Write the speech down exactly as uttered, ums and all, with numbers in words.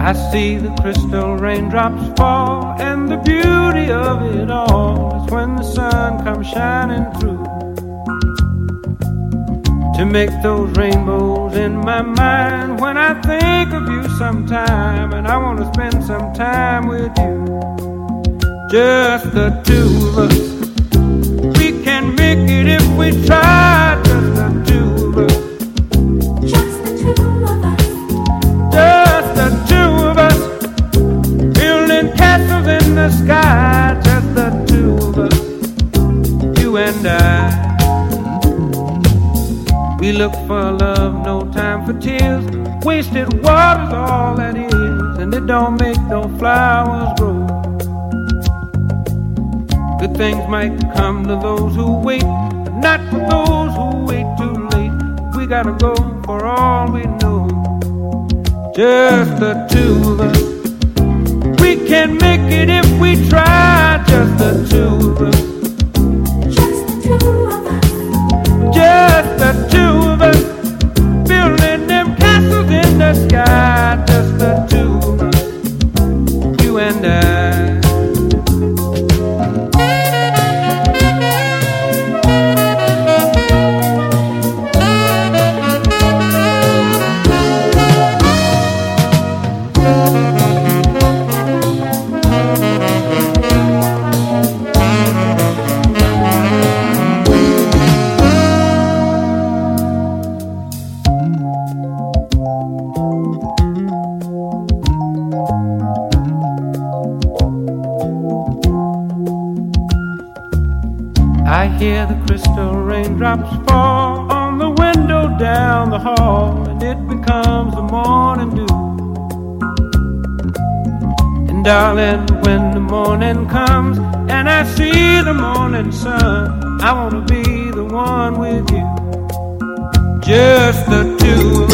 I see the crystal raindrops fall, and the beauty of it all is when the sun comes shining through to make those rainbows in my mind. When I think of you sometime, and I want to spend some time with you, just the two of us. We can make it if we try, just the two of us. Just the two of us. Just the two of us. Building castles in the sky, just the two of us. You and I. We look for love, no time for tears. Wasted water's all that is, and it don't make no flowers grow. Good things might come to those who wait, but not for those who wait too late. We gotta go for all we know. Just the two of us. We can make it if we try, just the two of us. Just the two of us. Just the two of us, building them castles in the sky. Just the two of us, you and I. I hear the crystal raindrops fall on the window down the hall, and it becomes the morning dew. And darling, when the morning comes and I see the morning sun, I wanna be the one with you. Just the two of us.